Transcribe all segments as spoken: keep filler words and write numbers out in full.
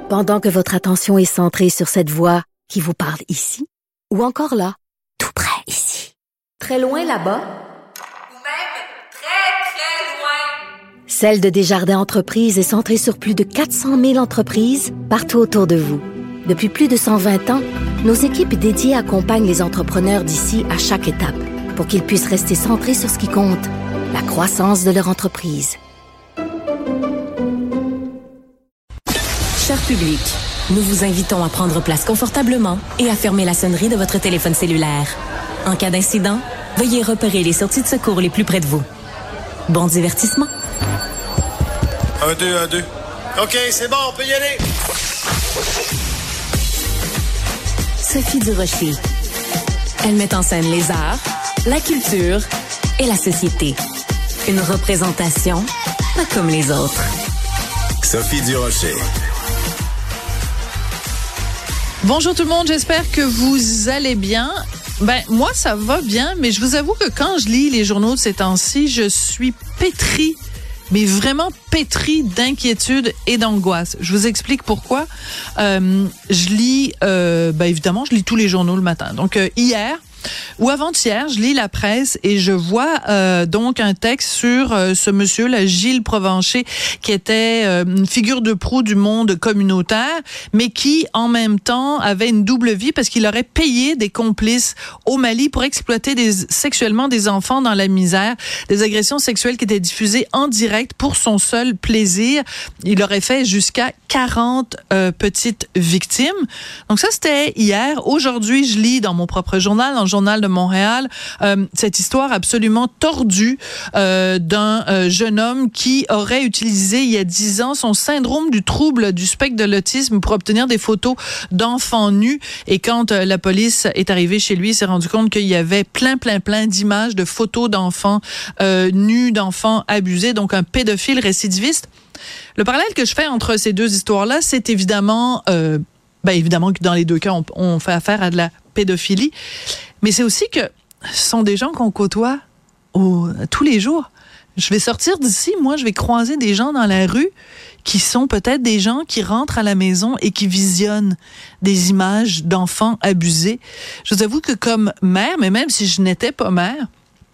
Pendant que votre attention est centrée sur cette voix qui vous parle ici, ou encore là, tout près ici, très loin là-bas, ou même très, très loin. Celle de Desjardins Entreprises est centrée sur plus de quatre cent mille entreprises partout autour de vous. Depuis plus de cent vingt ans, nos équipes dédiées accompagnent les entrepreneurs d'ici à chaque étape pour qu'ils puissent rester centrés sur ce qui compte, la croissance de leur entreprise. Cher public, nous vous invitons à prendre place confortablement et à fermer la sonnerie de votre téléphone cellulaire. En cas d'incident, veuillez repérer les sorties de secours les plus près de vous. Bon divertissement. Un, deux, un, deux. OK, c'est bon, on peut y aller. Sophie Durocher. Elle met en scène les arts, la culture et la société. Une représentation pas comme les autres. Sophie Durocher. Bonjour tout le monde, j'espère que vous allez bien. Ben, moi, ça va bien, mais je vous avoue que quand je lis les journaux de ces temps-ci, je suis pétrie, mais vraiment pétrie d'inquiétude et d'angoisse. Je vous explique pourquoi. Euh, je lis, euh, ben évidemment, je lis tous les journaux le matin. Donc, euh, hier, ou avant-hier, je lis la presse et je vois euh, donc un texte sur euh, ce monsieur, là, Gilles Provencher, qui était euh, une figure de proue du monde communautaire, mais qui, en même temps, avait une double vie parce qu'il aurait payé des complices au Mali pour exploiter des, sexuellement des enfants dans la misère, des agressions sexuelles qui étaient diffusées en direct pour son seul plaisir. Il aurait fait jusqu'à quarante euh, petites victimes. Donc ça, c'était hier. Aujourd'hui, je lis dans mon propre journal, dans le Journal de Montréal, euh, cette histoire absolument tordue euh, d'un euh, jeune homme qui aurait utilisé il y a dix ans son syndrome du trouble du spectre de l'autisme pour obtenir des photos d'enfants nus. Et quand euh, la police est arrivée chez lui, il s'est rendu compte qu'il y avait plein, plein, plein d'images, de photos d'enfants euh, nus, d'enfants abusés, donc un pédophile récidiviste. Le parallèle que je fais entre ces deux histoires-là, c'est évidemment, euh, ben évidemment que dans les deux cas, on, on fait affaire à de la pédophilie. Mais c'est aussi que ce sont des gens qu'on côtoie au, tous les jours. Je vais sortir d'ici, moi, je vais croiser des gens dans la rue qui sont peut-être des gens qui rentrent à la maison et qui visionnent des images d'enfants abusés. Je vous avoue que comme mère, mais même si je n'étais pas mère,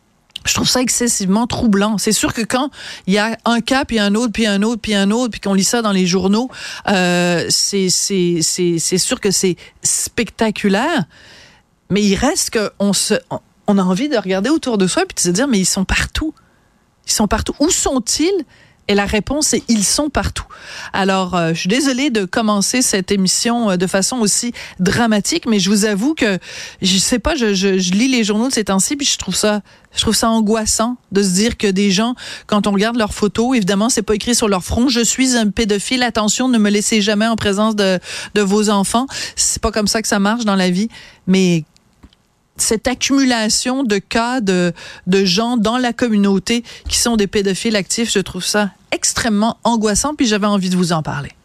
je trouve ça excessivement troublant. C'est sûr que quand il y a un cas, puis un autre, puis un autre, puis un autre, puis qu'on lit ça dans les journaux, euh, c'est, c'est, c'est, c'est sûr que c'est spectaculaire. Mais il reste qu'on se, on a envie de regarder autour de soi puis de se dire, mais ils sont partout. Ils sont partout. Où sont-ils? Et la réponse est, ils sont partout. Alors, euh, je suis désolée de commencer cette émission euh, de façon aussi dramatique, mais je vous avoue que, je sais pas, je, je, je lis les journaux de ces temps-ci, puis je trouve ça, je trouve ça angoissant de se dire que des gens, quand on regarde leurs photos, évidemment, c'est pas écrit sur leur front, je suis un pédophile, attention, ne me laissez jamais en présence de, de vos enfants. C'est pas comme ça que ça marche dans la vie, mais cette accumulation de cas de, de gens dans la communauté qui sont des pédophiles actifs, je trouve ça extrêmement angoissant, puis j'avais envie de vous en parler.